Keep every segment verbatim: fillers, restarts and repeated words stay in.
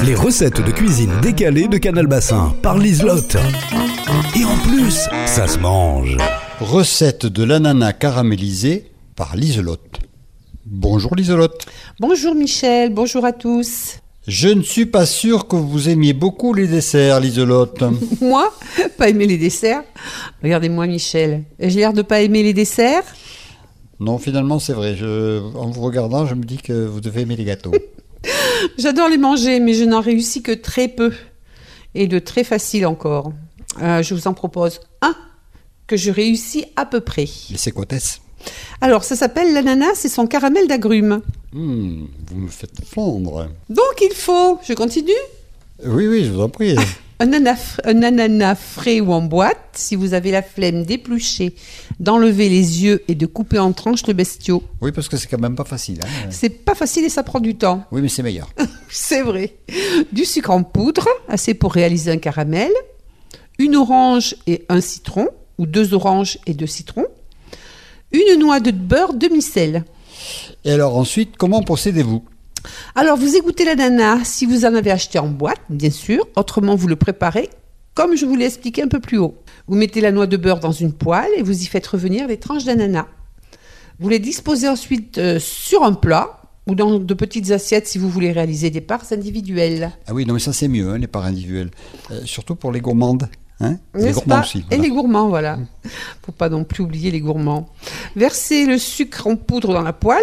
Les recettes de cuisine décalées de Canal Bassin par Liselotte. Et en plus, ça se mange. Recette de l'ananas caramélisé par Liselotte. Bonjour Liselotte. Bonjour Michel, bonjour à tous. Je ne suis pas sûr que vous aimiez beaucoup les desserts, Liselotte. Moi, pas aimer les desserts. Regardez-moi Michel, j'ai l'air de pas aimer les desserts. Non, finalement c'est vrai. Je, en vous regardant, je me dis que vous devez aimer les gâteaux. J'adore les manger, mais je n'en réussis que très peu. Et de très facile encore. Euh, je vous en propose un que je réussis à peu près. Mais c'est quoi Tess ? Alors, ça s'appelle l'ananas et son caramel d'agrumes. Mmh, vous me faites fondre. Donc, il faut, je continue ? Oui, oui, je vous en prie. Un ananas, un ananas frais ou en boîte. Si vous avez la flemme d'éplucher, d'enlever les yeux et de couper en tranches le bestiau. Oui, parce que c'est quand même pas facile. Hein. C'est pas facile et ça prend du temps. Oui, mais c'est meilleur. C'est vrai. Du sucre en poudre, assez pour réaliser un caramel. Une orange et un citron, ou deux oranges et deux citrons. Une noix de beurre demi-sel. Et alors ensuite, comment procédez-vous ? Alors, vous égouttez l'ananas si vous en avez acheté en boîte, bien sûr. Autrement, vous le préparez comme je vous l'ai expliqué un peu plus haut. Vous mettez la noix de beurre dans une poêle et vous y faites revenir les tranches d'ananas. Vous les disposez ensuite euh, sur un plat ou dans de petites assiettes si vous voulez réaliser des parts individuelles. Ah oui, non mais ça c'est mieux, hein, les parts individuelles. Euh, surtout pour les gourmandes. Hein, les gourmands aussi. Voilà. Et les gourmands, voilà. Faut pas non plus oublier les gourmands. Versez le sucre en poudre dans la poêle.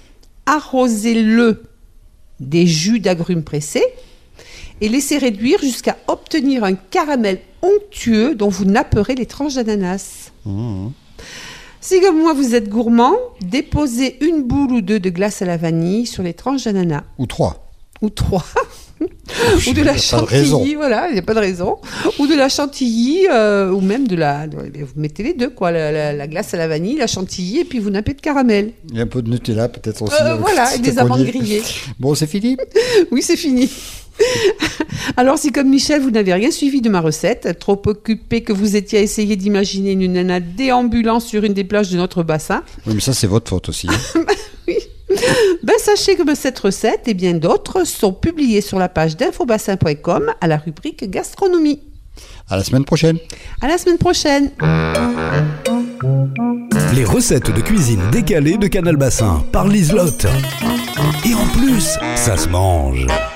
Arrosez-le des jus d'agrumes pressés et laissez réduire jusqu'à obtenir un caramel onctueux dont vous napperez les tranches d'ananas. Mmh. Si comme moi vous êtes gourmand, déposez une boule ou deux de glace à la vanille sur les tranches d'ananas. Ou trois. Ou trois. Ou de la chantilly, voilà, il n'y a pas de raison. Ou de la chantilly, euh, ou même de la... Vous mettez les deux, quoi, la, la, la glace à la vanille, la chantilly, et puis vous nappez de caramel. Il y a un peu de Nutella peut-être aussi. Euh, voilà, et des amandes grillées. Bon, c'est fini ? Oui, c'est fini. Alors, si comme Michel, vous n'avez rien suivi de ma recette, trop occupé que vous étiez à essayer d'imaginer une nana déambulant sur une des plages de notre bassin... Oui, mais ça, c'est votre faute aussi. Hein. Oui. Ben, sachez que cette recette et bien d'autres sont publiées sur la page d'infobassin point com à la rubrique gastronomie. À la semaine prochaine. À la semaine prochaine. Les recettes de cuisine décalées de Canal Bassin par Liselotte. Et en plus, ça se mange.